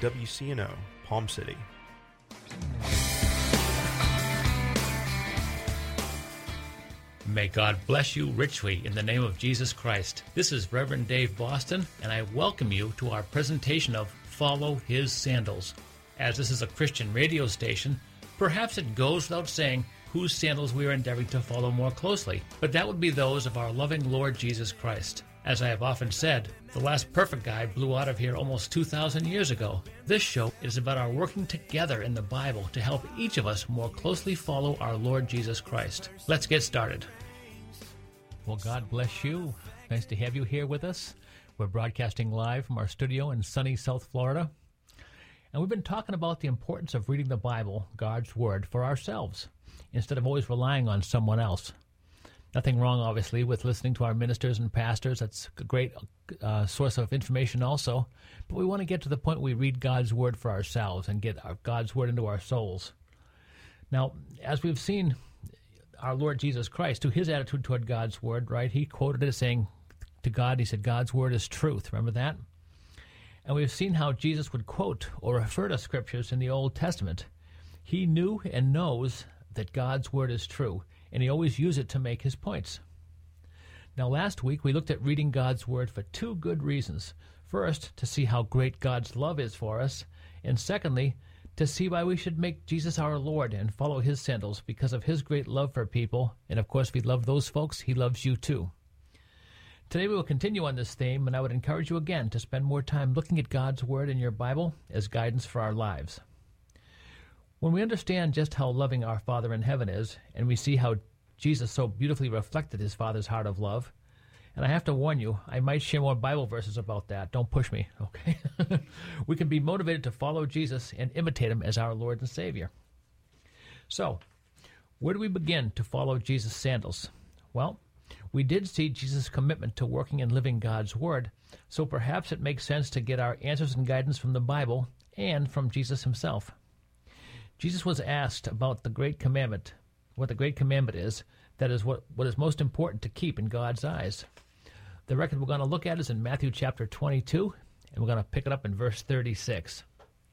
WCNO, Palm City. May God bless you richly in the name of Jesus Christ. This is Reverend Dave Boston, and I welcome you to our presentation of Follow His Sandals. As this is a Christian radio station, perhaps it goes without saying whose sandals we are endeavoring to follow more closely, but that would be those of our loving Lord Jesus Christ. As I have often said, the last perfect guy blew out of here almost 2,000 years ago. This show is about our working together in the Bible to help each of us more closely follow our Lord Jesus Christ. Let's get started. Well, God bless you. Nice to have you here with us. We're broadcasting live from our studio in sunny South Florida. And we've been talking about the importance of reading the Bible, God's Word, for ourselves, instead of always relying on someone else. Nothing wrong, obviously, with listening to our ministers and pastors. That's a great source of information also. But we want to get to the point where we read God's Word for ourselves and get God's Word into our souls. Now, as we've seen our Lord Jesus Christ, to his attitude toward God's Word, right? He quoted it as saying to God, he said, God's Word is truth. Remember that? And we've seen how Jesus would quote or refer to scriptures in the Old Testament. He knew and knows that God's Word is true, and he always used it to make his points. Now, last week we looked at reading God's Word for two good reasons. First, to see how great God's love is for us, and secondly, to see why we should make Jesus our Lord and follow his sandals because of his great love for people. And of course, if we love those folks, he loves you too. Today we will continue on this theme, and I would encourage you again to spend more time looking at God's Word in your Bible as guidance for our lives. When we understand just how loving our Father in heaven is, and we see how Jesus so beautifully reflected his Father's heart of love, and I have to warn you, I might share more Bible verses about that. Don't push me, okay? We can be motivated to follow Jesus and imitate him as our Lord and Savior. So, where do we begin to follow Jesus' sandals? Well, we did see Jesus' commitment to working and living God's Word, so perhaps it makes sense to get our answers and guidance from the Bible and from Jesus himself. Jesus was asked about the great commandment, what the great commandment is, that is what is most important to keep in God's eyes. The record we're going to look at is in Matthew chapter 22, and we're going to pick it up in verse 36.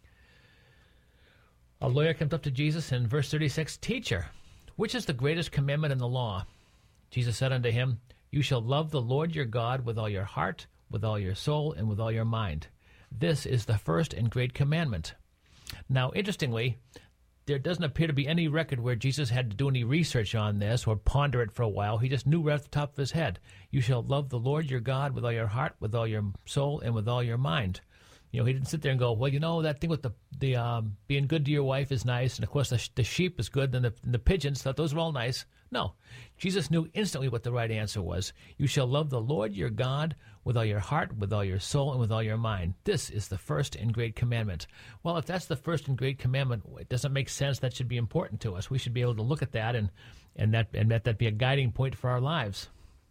A lawyer comes up to Jesus in verse 36, Teacher, which is the greatest commandment in the law? Jesus said unto him, You shall love the Lord your God with all your heart, with all your soul, and with all your mind. This is the first and great commandment. Now, interestingly, there doesn't appear to be any record where Jesus had to do any research on this or ponder it for a while. He just knew right off the top of his head. You shall love the Lord your God with all your heart, with all your soul, and with all your mind. You know, he didn't sit there and go, well, you know, that thing with the being good to your wife is nice, and of course the sheep is good, and the pigeons, those are all nice. No, Jesus knew instantly what the right answer was. You shall love the Lord your God with all your heart, with all your soul, and with all your mind. This is the first and great commandment. Well, if that's the first and great commandment, it doesn't make sense that should be important to us. We should be able to look at that and let that be a guiding point for our lives.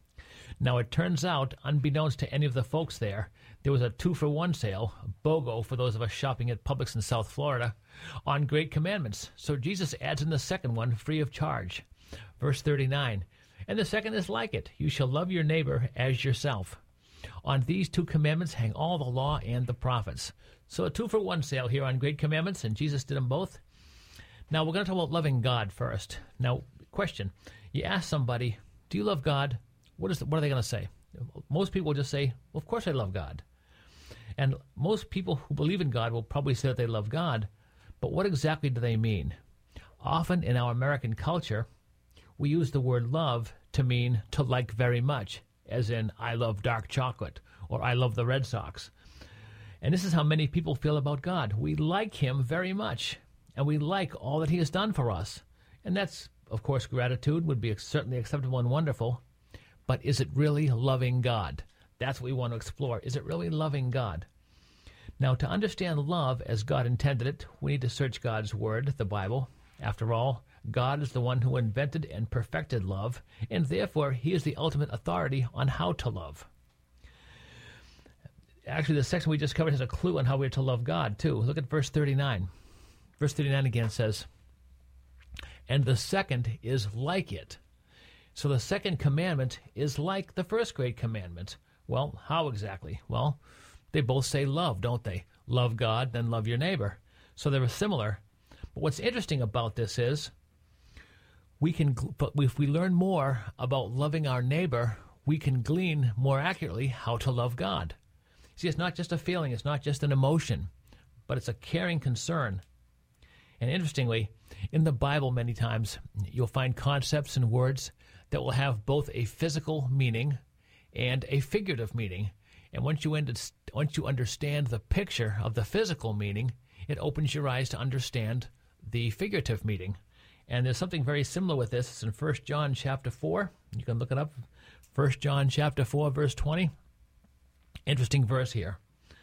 Now, it turns out, unbeknownst to any of the folks there was a 2-for-1 sale, a BOGO for those of us shopping at Publix in South Florida, on great commandments. So Jesus adds in the second one free of charge. Verse 39, And the second is like it, you shall love your neighbor as yourself. On these two commandments hang all the law and the prophets. So a 2-for-1 sale here on great commandments, and Jesus did them both. Now, we're going to talk about loving God first. Now, question, you ask somebody, do you love God? What are they going to say? Most people will just say, well, of course I love God. And most people who believe in God will probably say that they love God, but what exactly do they mean? Often in our American culture, we use the word love to mean to like very much, as in I love dark chocolate or I love the Red Sox. And this is how many people feel about God. We like him very much, and we like all that he has done for us. And that's, of course, gratitude would be certainly acceptable and wonderful. But is it really loving God? That's what we want to explore. Is it really loving God? Now, to understand love as God intended it, we need to search God's Word, the Bible. After all, God is the one who invented and perfected love, and therefore he is the ultimate authority on how to love. Actually, the section we just covered has a clue on how we're to love God, too. Look at verse 39. Verse 39 again says, And the second is like it. So the second commandment is like the first great commandment. Well, how exactly? Well, They both say love, don't they? Love God, then love your neighbor. So they're similar. But what's interesting about this is if we learn more about loving our neighbor, we can glean more accurately how to love God. See, it's not just a feeling, it's not just an emotion, but it's a caring concern. And interestingly, in the Bible many times, you'll find concepts and words that will have both a physical meaning and a figurative meaning. And once you understand the picture of the physical meaning, it opens your eyes to understand the figurative meaning. And there's something very similar with this. It's in 1 John chapter 4. You can look it up. 1 John chapter 4, verse 20. Interesting verse here.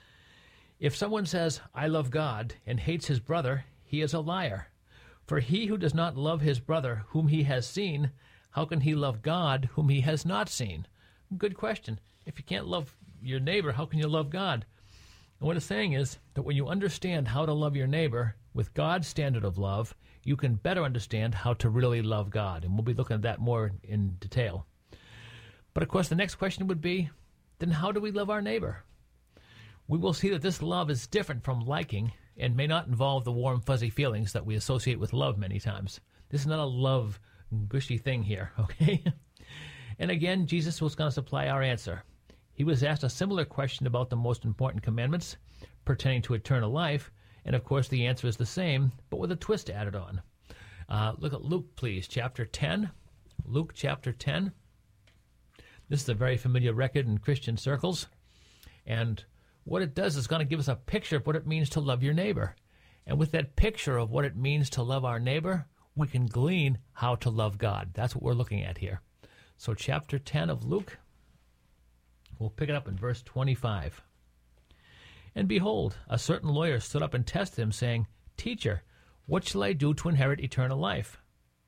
If someone says, I love God, and hates his brother, he is a liar. For he who does not love his brother whom he has seen, how can he love God whom he has not seen? Good question. If you can't love your neighbor, how can you love God? And what it's saying is that when you understand how to love your neighbor with God's standard of love, you can better understand how to really love God. And we'll be looking at that more in detail. But of course, the next question would be, then how do we love our neighbor? We will see that this love is different from liking and may not involve the warm, fuzzy feelings that we associate with love many times. This is not a love, gushy thing here, okay? And again, Jesus was going to supply our answer. He was asked a similar question about the most important commandments pertaining to eternal life, and of course the answer is the same, but with a twist added on. Look at Luke, please, chapter 10. Luke chapter 10. This is a very familiar record in Christian circles, and what it does is going to give us a picture of what it means to love your neighbor. And with that picture of what it means to love our neighbor, we can glean how to love God. That's what we're looking at here. So chapter 10 of Luke, we'll pick it up in verse 25. And behold, a certain lawyer stood up and tested him, saying, Teacher, what shall I do to inherit eternal life?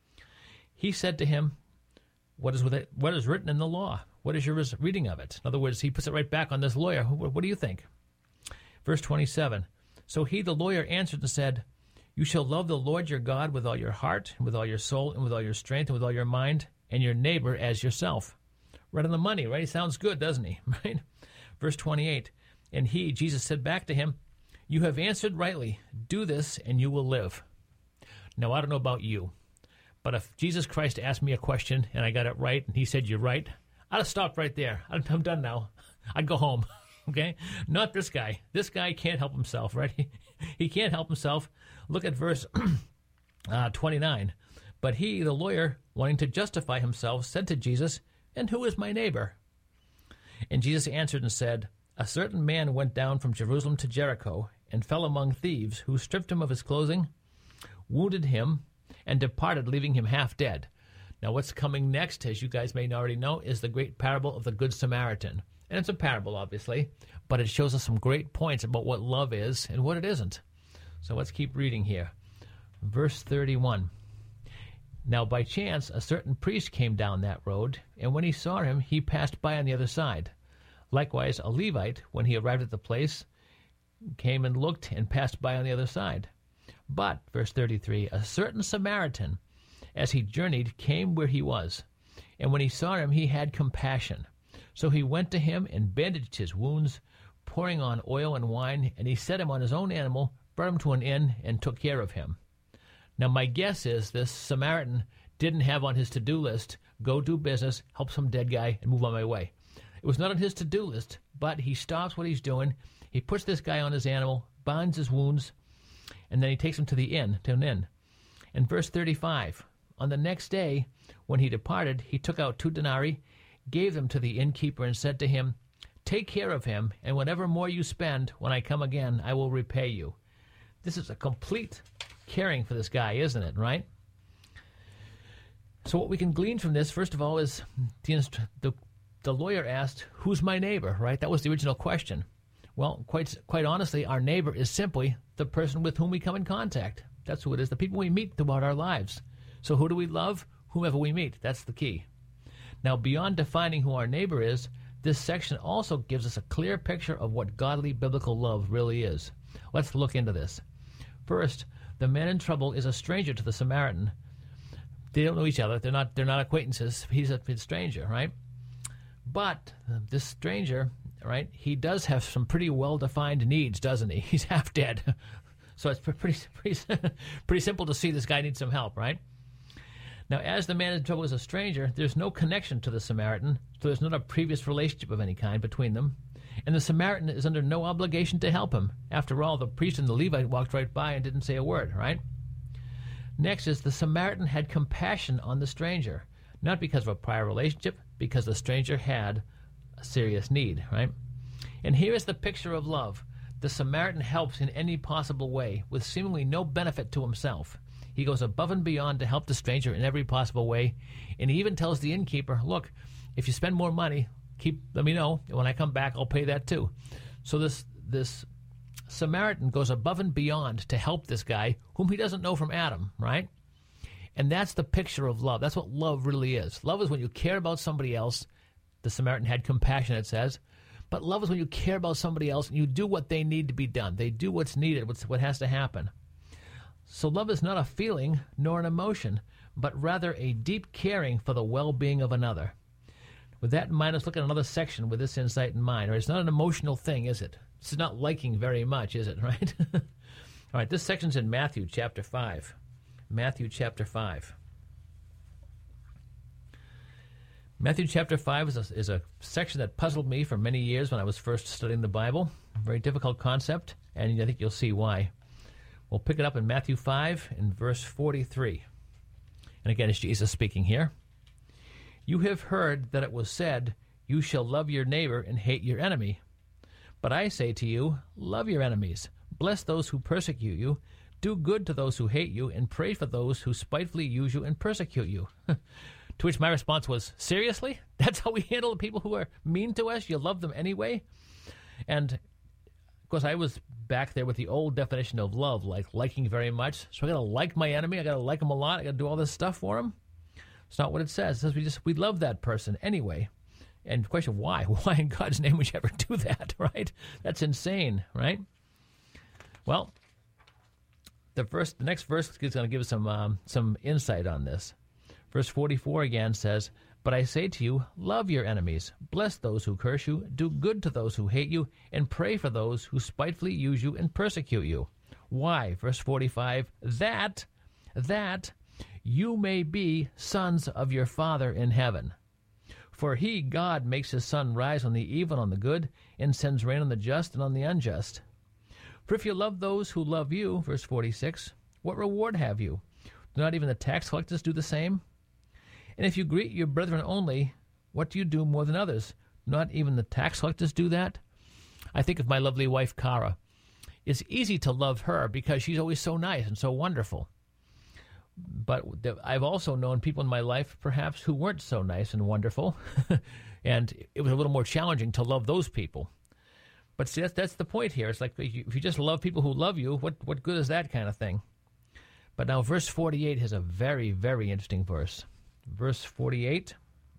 He said to him, What is written in the law? What is your reading of it? In other words, he puts it right back on this lawyer. What do you think? Verse 27. So he, the lawyer, answered and said, You shall love the Lord your God with all your heart, and with all your soul, and with all your strength, and with all your mind, and your neighbor as yourself. Right on the money, right? He sounds good, doesn't he? Right? Verse 28. And he, Jesus, said back to him, You have answered rightly. Do this, and you will live. Now, I don't know about you, but if Jesus Christ asked me a question and I got it right, and he said, You're right, I'd have stopped right there. I'm done now. I'd go home. Okay? Not this guy. This guy can't help himself, right? He can't help himself. Look at verse 29. But he, the lawyer, wanting to justify himself, said to Jesus, And who is my neighbor? And Jesus answered and said, A certain man went down from Jerusalem to Jericho, and fell among thieves, who stripped him of his clothing, wounded him, and departed, leaving him half dead. Now what's coming next, as you guys may already know, is the great parable of the Good Samaritan. And it's a parable, obviously, but it shows us some great points about what love is and what it isn't. So let's keep reading here. Verse 31. Now by chance a certain priest came down that road, and when he saw him, he passed by on the other side. Likewise a Levite, when he arrived at the place, came and looked and passed by on the other side. But, verse 33, a certain Samaritan, as he journeyed, came where he was. And when he saw him, he had compassion. So he went to him and bandaged his wounds, pouring on oil and wine, and he set him on his own animal, brought him to an inn, and took care of him. Now my guess is this Samaritan didn't have on his to-do list, go do business, help some dead guy, and move on my way. It was not on his to-do list, but he stops what he's doing. He puts this guy on his animal, binds his wounds, and then he takes him to an inn. And verse 35, on the next day, when he departed, he took out 2 denarii, gave them to the innkeeper, and said to him, Take care of him, and whatever more you spend, when I come again, I will repay you. This is a complete caring for this guy, isn't it, right? So what we can glean from this, first of all, is the lawyer asked, Who's my neighbor, right? That was the original question. Well, quite honestly, our neighbor is simply the person with whom we come in contact. That's who it is, the people we meet throughout our lives. So who do we love? Whomever we meet. That's the key. Now, beyond defining who our neighbor is, this section also gives us a clear picture of what godly biblical love really is. Let's look into this. First, the man in trouble is a stranger to the Samaritan. They don't know each other. They're not acquaintances. He's a stranger, right? But this stranger right, he does have some pretty well-defined needs, doesn't he? He's half dead. So it's pretty simple to see this guy needs some help, right? Now, as the man in trouble is a stranger, there's no connection to the Samaritan, so there's not a previous relationship of any kind between them. And the Samaritan is under no obligation to help him. After all, the priest and the Levite walked right by and didn't say a word, right? Next is the Samaritan had compassion on the stranger, not because of a prior relationship, because the stranger had a serious need, right? And here is the picture of love. The Samaritan helps in any possible way with seemingly no benefit to himself. He goes above and beyond to help the stranger in every possible way, and he even tells the innkeeper, look, if you spend more money, let me know, and when I come back, I'll pay that too. So this Samaritan goes above and beyond to help this guy whom he doesn't know from Adam, right? And that's the picture of love. That's what love really is. Love is when you care about somebody else. The Samaritan had compassion, it says. But love is when you care about somebody else and you do what they need to be done. They do what's needed, what has to happen. So love is not a feeling nor an emotion, but rather a deep caring for the well-being of another. With that in mind, let's look at another section with this insight in mind. Right? It's not an emotional thing, is it? This is not liking very much, is it, right? All right, this section's in Matthew chapter 5. Matthew chapter 5. Matthew chapter 5 is a section that puzzled me for many years when I was first studying the Bible. A very difficult concept, and I think you'll see why. We'll pick it up in Matthew 5 in verse 43. And again, it's Jesus speaking here. You have heard that it was said, you shall love your neighbor and hate your enemy. But I say to you, love your enemies, bless those who persecute you, do good to those who hate you, and pray for those who spitefully use you and persecute you. To which my response was, seriously? That's how we handle the people who are mean to us? You love them anyway? And, of course, I was back there with the old definition of love, like liking very much. So I got to like my enemy. I got to like him a lot. I got to do all this stuff for him. It's not what it says. It says we love that person anyway. And the question, why? Why in God's name would you ever do that, right? That's insane, right? Well, the next verse is going to give us some insight on this. Verse 44 again says, but I say to you, love your enemies, bless those who curse you, do good to those who hate you, and pray for those who spitefully use you and persecute you. Why? Verse 45, that you may be sons of your Father in heaven. For he, God, makes his sun rise on the evil and on the good, and sends rain on the just and on the unjust. For if you love those who love you, verse 46, what reward have you? Do not even the tax collectors do the same? And if you greet your brethren only, what do you do more than others? Do not even the tax collectors do that? I think of my lovely wife, Cara. It's easy to love her because she's always so nice and so wonderful. But I've also known people in my life, perhaps, who weren't so nice and wonderful, and it was a little more challenging to love those people. But see, that's the point here. It's like if you just love people who love you, what good is that kind of thing? But now verse 48 has a very, very interesting verse. Verse 48,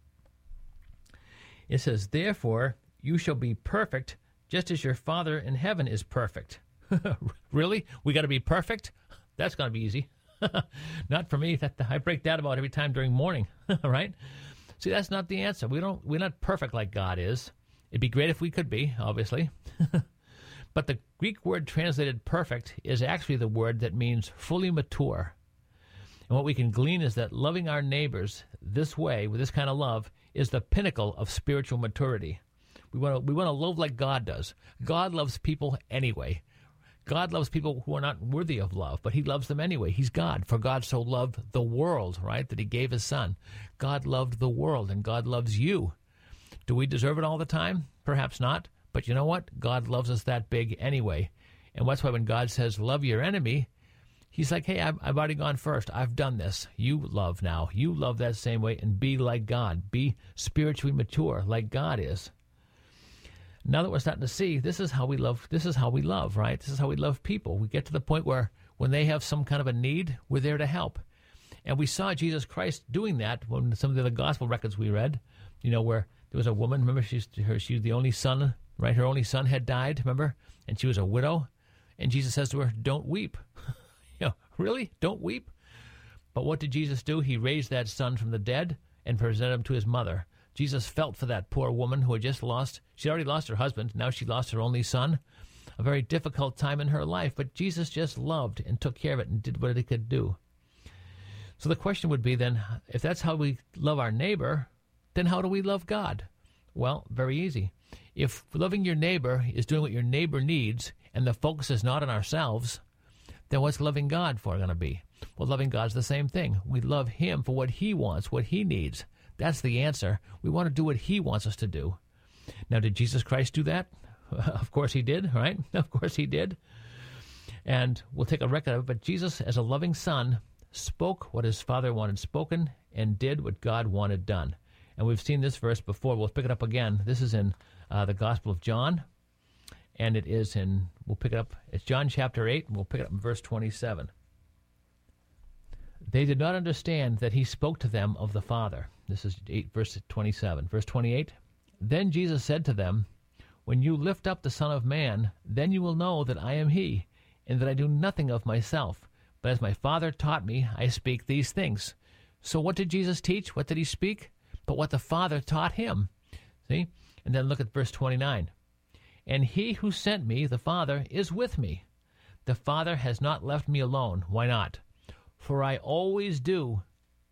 it says, therefore you shall be perfect, just as your Father in heaven is perfect. Really? We got to be perfect? That's going to be easy. Not for me. I break that about every time during morning, right? See, that's not the answer. We're not perfect like God is. It'd be great if we could be, obviously. But the Greek word translated perfect is actually the word that means fully mature. And what we can glean is that loving our neighbors this way, with this kind of love, is the pinnacle of spiritual maturity. We want to love like God does. God loves people anyway. God loves people who are not worthy of love, but he loves them anyway. He's God. For God so loved the world, right, that he gave his son. God loved the world, and God loves you. Do we deserve it all the time? Perhaps not. But you know what? God loves us that big anyway. And that's why when God says, love your enemy, he's like, hey, I've already gone first. I've done this. You love now. You love that same way and be like God. Be spiritually mature like God is. Now that we're starting to see, this is how we love, right? This is how we love people. We get to the point where when they have some kind of a need, we're there to help. And we saw Jesus Christ doing that when some of the other gospel records we read, where there was a woman, remember, she was the only son, right? Her only son had died, remember? And she was a widow. And Jesus says to her, don't weep. Really? Don't weep? But what did Jesus do? He raised that son from the dead and presented him to his mother. Jesus felt for that poor woman who had just she'd already lost her husband. Now she lost her only son. A very difficult time in her life, but Jesus just loved and took care of it and did what he could do. So the question would be then, if that's how we love our neighbor, then how do we love God? Well, very easy. If loving your neighbor is doing what your neighbor needs and the focus is not on ourselves, then what's loving God for going to be? Well, loving God's the same thing. We love him for what he wants, what he needs. That's the answer. We want to do what he wants us to do. Now, did Jesus Christ do that? Of course he did, right? Of course he did. And we'll take a record of it, but Jesus, as a loving son, spoke what his Father wanted spoken and did what God wanted done. And we've seen this verse before. We'll pick it up again. This is in the Gospel of John, and it is we'll pick it up, it's John chapter 8, and we'll pick it up in verse 27. They did not understand that he spoke to them of the Father. This is 8, verse 27. Verse 28, then Jesus said to them, when you lift up the Son of Man, then you will know that I am he, and that I do nothing of myself. But as my Father taught me, I speak these things. So what did Jesus teach? What did he speak? But what the Father taught him. See? And then look at verse 29. And he who sent me, the Father, is with me. The Father has not left me alone. Why not? For I always do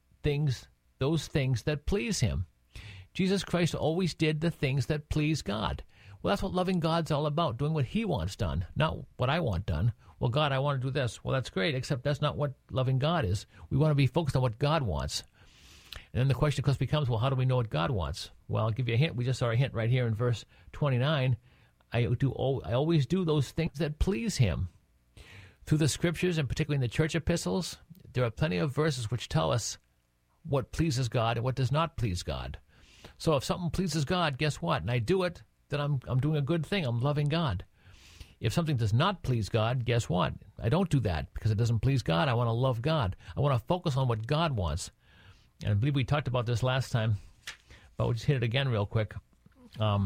those things that please him. Jesus Christ always did the things that please God. Well, that's what loving God's all about, doing what he wants done, not what I want done. Well, God, I want to do this. Well, that's great, except that's not what loving God is. We want to be focused on what God wants. And then the question, of course, becomes, well, how do we know what God wants? Well, I'll give you a hint. We just saw a hint right here in verse 29. I always do those things that please him. Through the scriptures, and particularly in the church epistles, there are plenty of verses which tell us what pleases God and what does not please God. So if something pleases God, guess what? And I do it, then I'm doing a good thing. I'm loving God. If something does not please God, guess what? I don't do that because it doesn't please God. I want to love God. I want to focus on what God wants. And I believe we talked about this last time, but we'll just hit it again real quick. A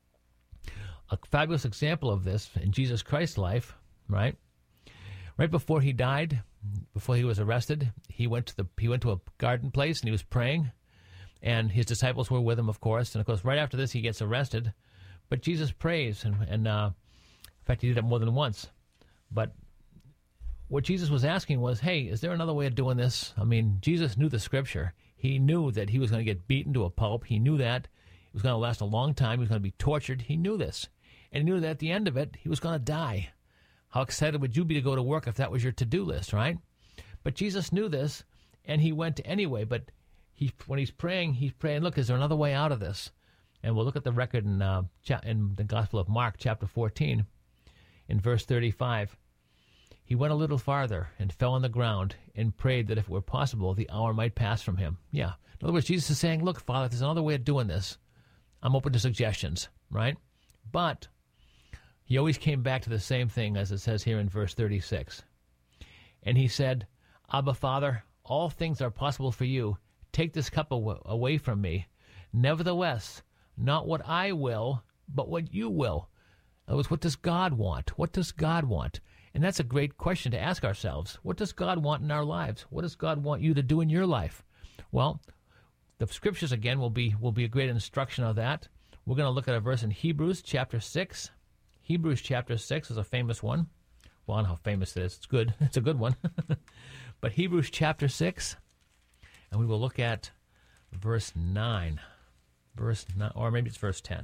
fabulous example of this in Jesus Christ's life, right? Right before he died, before he was arrested, he went to a garden place and he was praying, and his disciples were with him, of course. And of course, right after this, he gets arrested. But Jesus prays, and in fact, he did it more than once. But what Jesus was asking was, hey, is there another way of doing this? I mean, Jesus knew the scripture. He knew that he was going to get beaten to a pulp. He knew that it was going to last a long time. He was going to be tortured. He knew this. And he knew that at the end of it, he was going to die. How excited would you be to go to work if that was your to-do list, right? But Jesus knew this, and he went anyway. But when he's praying, look, is there another way out of this? And we'll look at the record in the Gospel of Mark, chapter 14, in verse 35. He went a little farther and fell on the ground and prayed that if it were possible, the hour might pass from him. Yeah. In other words, Jesus is saying, look, Father, there's another way of doing this. I'm open to suggestions, right? But he always came back to the same thing as it says here in verse 36. And he said, Abba, Father, all things are possible for you. Take this cup away from me. Nevertheless, not what I will, but what you will. In other words, what does God want? What does God want? And that's a great question to ask ourselves. What does God want in our lives? What does God want you to do in your life? Well, the scriptures, again, will be a great instruction of that. We're going to look at a verse in Hebrews chapter 6. Hebrews chapter 6 is a famous one. Well, I don't know how famous it is. It's good. It's a good one. But Hebrews chapter 6, and we will look at verse 9. Verse 9, or maybe it's verse 10.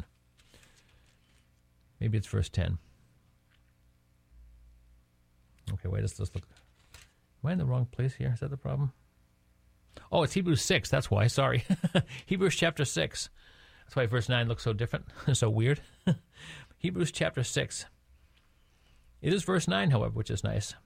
Maybe it's verse 10. Okay, wait, let's look. Am I in the wrong place here? Is that the problem? Oh, it's Hebrews 6. That's why. Sorry. Hebrews chapter 6. That's why verse 9 looks so different, so weird. Hebrews chapter 6. It is verse 9, however, which is nice.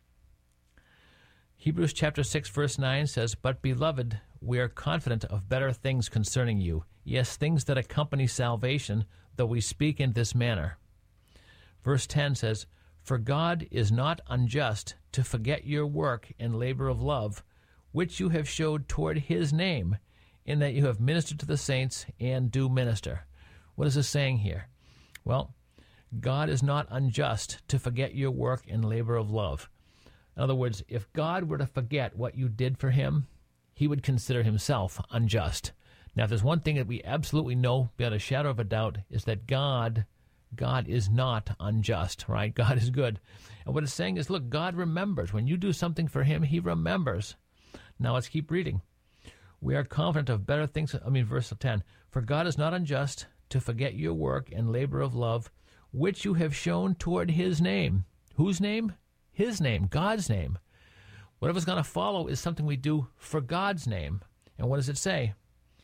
Hebrews chapter 6, verse 9 says, But, beloved, we are confident of better things concerning you. Yes, things that accompany salvation, though we speak in this manner. Verse 10 says, For God is not unjust to forget your work and labor of love, which you have showed toward his name, in that you have ministered to the saints and do minister. What is this saying here? Well, God is not unjust to forget your work and labor of love. In other words, if God were to forget what you did for him, he would consider himself unjust. Now, if there's one thing that we absolutely know beyond a shadow of a doubt is that God is not unjust, right? God is good. And what it's saying is, look, God remembers. When you do something for him, he remembers. Now let's keep reading. We are confident of better things. Verse 10. For God is not unjust to forget your work and labor of love, which you have shown toward his name. Whose name? His name, God's name. Whatever's going to follow is something we do for God's name. And what does it say?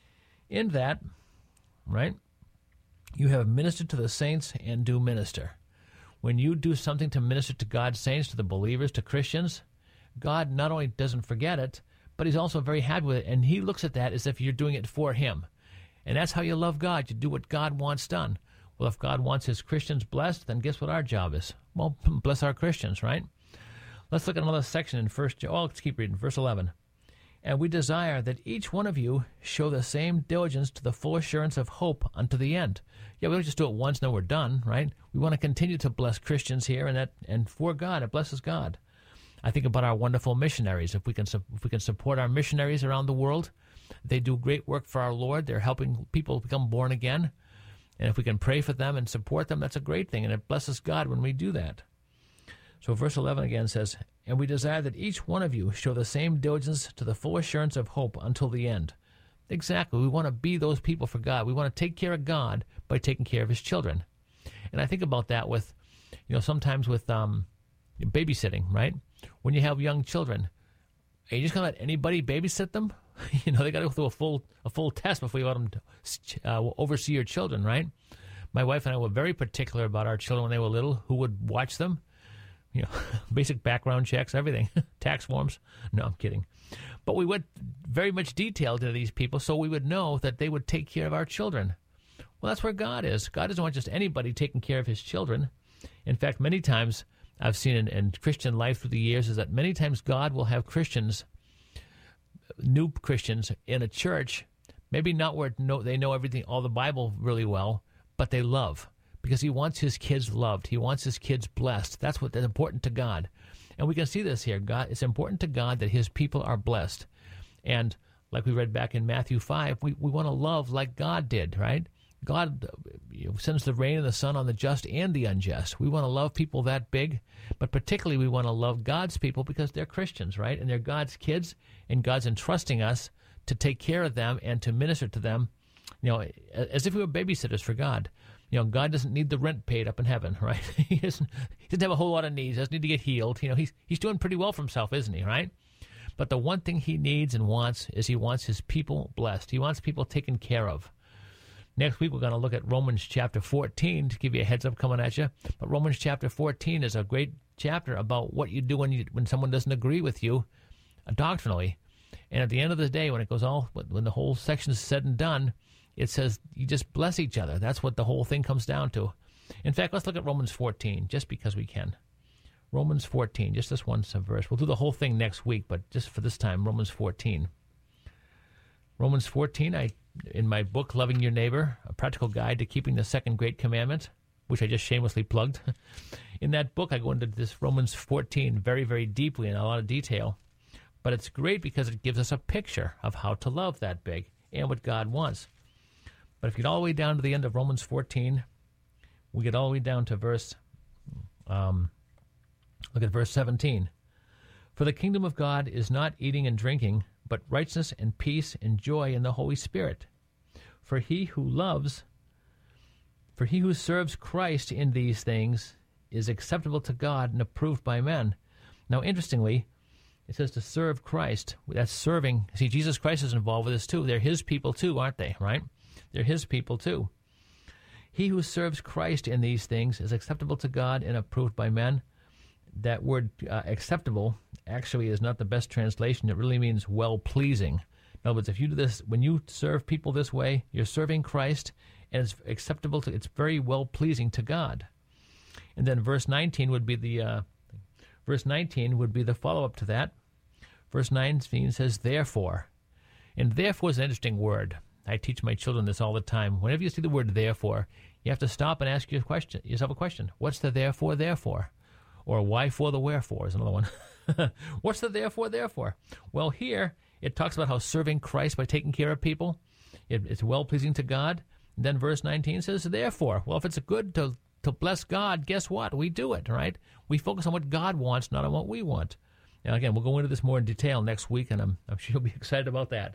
In that, right, you have ministered to the saints and do minister. When you do something to minister to God's saints, to the believers, to Christians, God not only doesn't forget it, but he's also very happy with it. And he looks at that as if you're doing it for him. And that's how you love God. You do what God wants done. Well, if God wants his Christians blessed, then guess what our job is? Well, bless our Christians, right? Let's look at another section in let's keep reading, verse 11. And we desire that each one of you show the same diligence to the full assurance of hope unto the end. Yeah, we don't just do it once, no, we're done, right? We want to continue to bless Christians here, and for God, it blesses God. I think about our wonderful missionaries. If we can support our missionaries around the world, they do great work for our Lord. They're helping people become born again. And if we can pray for them and support them, that's a great thing, and it blesses God when we do that. So verse 11 again says, and we desire that each one of you show the same diligence to the full assurance of hope until the end. Exactly. We want to be those people for God. We want to take care of God by taking care of his children. And I think about that with, sometimes with babysitting, right? When you have young children, are you just going to let anybody babysit them? They got to go through a full test before you let them oversee your children, right? My wife and I were very particular about our children when they were little, who would watch them. Basic background checks, everything, tax forms. No, I'm kidding. But we went very much detailed into these people so we would know that they would take care of our children. Well, that's where God is. God doesn't want just anybody taking care of his children. In fact, many times I've seen in Christian life through the years is that many times God will have Christians, new Christians in a church, maybe not where they know everything, all the Bible really well, but they love. Because he wants his kids loved. He wants his kids blessed. That's important to God. And we can see this here. It's important to God that his people are blessed. And like we read back in Matthew 5, we want to love like God did, right? God sends the rain and the sun on the just and the unjust. We want to love people that big, but particularly we want to love God's people because they're Christians, right? And they're God's kids, and God's entrusting us to take care of them and to minister to them, as if we were babysitters for God. God doesn't need the rent paid up in heaven, right? He doesn't have a whole lot of needs. Doesn't need to get healed. He's doing pretty well for himself, isn't he, right? But the one thing he needs and wants is he wants his people blessed. He wants people taken care of. Next week, we're going to look at Romans chapter 14 to give you a heads up coming at you. But Romans chapter 14 is a great chapter about what you do when someone doesn't agree with you doctrinally. And at the end of the day, when the whole section is said and done, it says you just bless each other. That's what the whole thing comes down to. In fact, let's look at Romans 14, just because we can. Romans 14, just this one verse. We'll do the whole thing next week, but just for this time, Romans 14. Romans 14, in my book, Loving Your Neighbor, A Practical Guide to Keeping the Second Great Commandment, which I just shamelessly plugged. In that book, I go into this Romans 14 very, very deeply in a lot of detail. But it's great because it gives us a picture of how to love that big and what God wants. But if you get all the way down to the end of Romans 14, we get all the way down to look at verse 17. For the kingdom of God is not eating and drinking, but righteousness and peace and joy in the Holy Spirit. For he who serves Christ in these things is acceptable to God and approved by men. Now, interestingly, it says to serve Christ. That's serving. See, Jesus Christ is involved with this too. They're his people too, aren't they, right? They're his people too. He who serves Christ in these things is acceptable to God and approved by men. That word acceptable actually is not the best translation. It really means well-pleasing. In other words, if you do this, when you serve people this way, you're serving Christ, and it's acceptable it's very well-pleasing to God. And then verse 19 would be the follow-up to that. Verse 19 says, therefore. And therefore is an interesting word. I teach my children this all the time. Whenever you see the word therefore, you have to stop and ask yourself a question. What's the therefore? Or why for the wherefore is another one. What's the therefore? Well, here it talks about how serving Christ by taking care of people. It's well-pleasing to God. And then verse 19 says, therefore. Well, if it's good to bless God, guess what? We do it, right? We focus on what God wants, not on what we want. Now, again, we'll go into this more in detail next week, and I'm sure you'll be excited about that.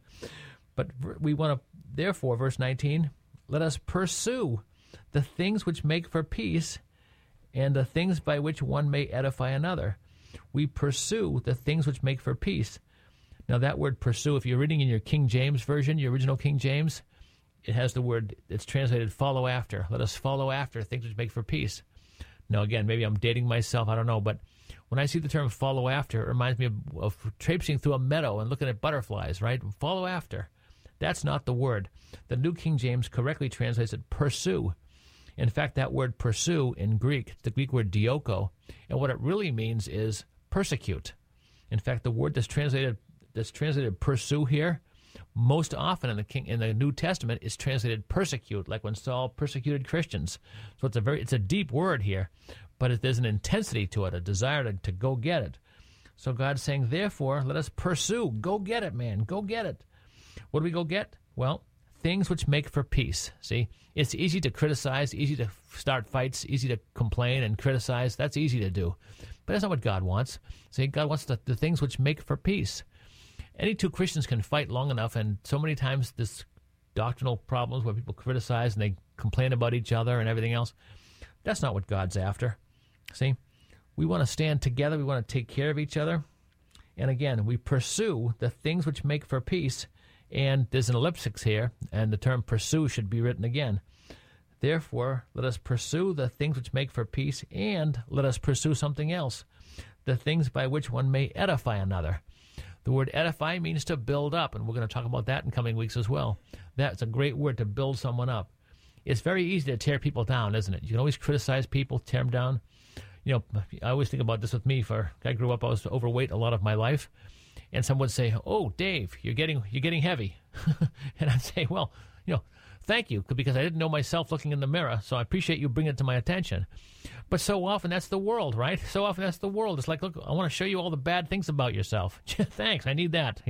But we want to, therefore, verse 19, let us pursue the things which make for peace and the things by which one may edify another. We pursue the things which make for peace. Now, that word pursue, if you're reading in your King James Version, your original King James, it has the word, it's translated follow after. Let us follow after things which make for peace. Now, again, maybe I'm dating myself, I don't know, but when I see the term follow after, it reminds me of traipsing through a meadow and looking at butterflies, right? Follow after. That's not the word. The New King James correctly translates it pursue. In fact, that word pursue in Greek, the Greek word dioko, and what it really means is persecute. In fact, the word that's translated pursue here, most often in the New Testament is translated persecute, like when Saul persecuted Christians. So it's a deep word here, but there's an intensity to it, a desire to go get it. So God's saying, therefore, let us pursue. Go get it, man. Go get it. What do we go get? Well, things which make for peace. See, it's easy to criticize, easy to start fights, easy to complain and criticize. That's easy to do. But that's not what God wants. See, God wants the things which make for peace. Any two Christians can fight long enough, and so many times this doctrinal problems where people criticize and they complain about each other and everything else, that's not what God's after. See, we want to stand together. We want to take care of each other. And again, we pursue the things which make for peace. And there's an ellipsis here, and the term pursue should be written again. Therefore, let us pursue the things which make for peace, and let us pursue something else, the things by which one may edify another. The word edify means to build up, and we're going to talk about that in coming weeks as well. That's a great word, to build someone up. It's very easy to tear people down, isn't it? You can always criticize people, tear them down. You know, I always think about this with me. I grew up, I was overweight a lot of my life. And someone would say, "Oh, Dave, you're getting heavy," and I'd say, "Well, thank you, because I didn't know myself looking in the mirror, so I appreciate you bringing it to my attention." But so often that's the world, right? So often that's the world. It's like, look, I want to show you all the bad things about yourself. Thanks, I need that.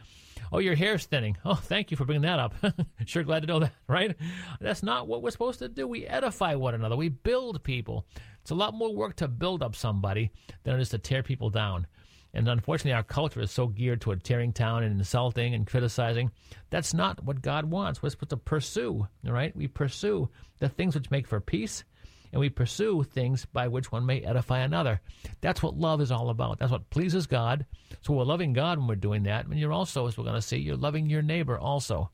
Oh, your hair's thinning. Oh, thank you for bringing that up. Sure glad to know that, right? That's not what we're supposed to do. We edify one another. We build people. It's a lot more work to build up somebody than it is to tear people down. And unfortunately, our culture is so geared toward tearing down and insulting and criticizing. That's not what God wants. We're supposed to pursue, all right? We pursue the things which make for peace, and we pursue things by which one may edify another. That's what love is all about. That's what pleases God. So we're loving God when we're doing that. And you're also, as we're going to see, you're loving your neighbor also.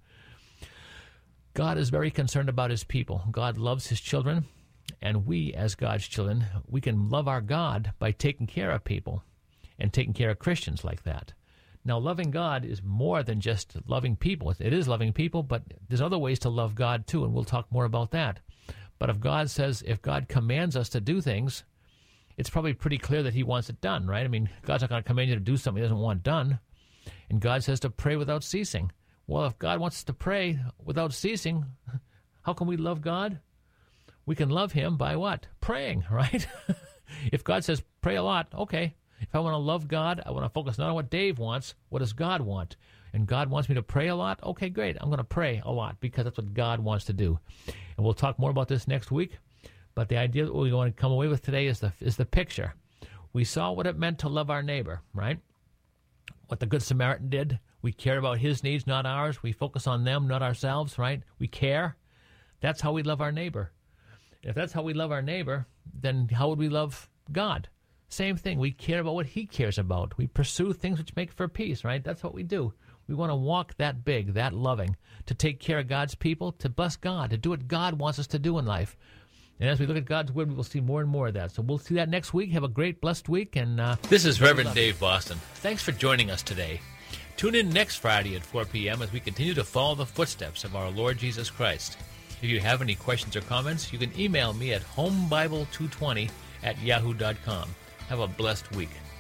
God is very concerned about his people. God loves his children, and we, as God's children, we can love our God by taking care of people and taking care of Christians like that. Now, loving God is more than just loving people. It is loving people, but there's other ways to love God too, and we'll talk more about that. But if God commands us to do things, it's probably pretty clear that he wants it done, right? I mean, God's not going to command you to do something he doesn't want done. And God says to pray without ceasing. Well, if God wants us to pray without ceasing, how can we love God? We can love him by what? Praying, right? If God says pray a lot, okay. If I want to love God, I want to focus not on what Dave wants, what does God want? And God wants me to pray a lot? Okay, great. I'm going to pray a lot because that's what God wants to do. And we'll talk more about this next week. But the idea that we want to come away with today is the picture. We saw what it meant to love our neighbor, right? What the Good Samaritan did. We care about his needs, not ours. We focus on them, not ourselves, right? We care. That's how we love our neighbor. If that's how we love our neighbor, then how would we love God? Same thing. We care about what he cares about. We pursue things which make for peace, right? That's what we do. We want to walk that big, that loving, to take care of God's people, to bless God, to do what God wants us to do in life. And as we look at God's Word, we will see more and more of that. So we'll see that next week. Have a great, blessed week. And this is Reverend Dave Boston. Thanks for joining us today. Tune in next Friday at 4 p.m. as we continue to follow the footsteps of our Lord Jesus Christ. If you have any questions or comments, you can email me at homebible220@yahoo.com. Have a blessed week.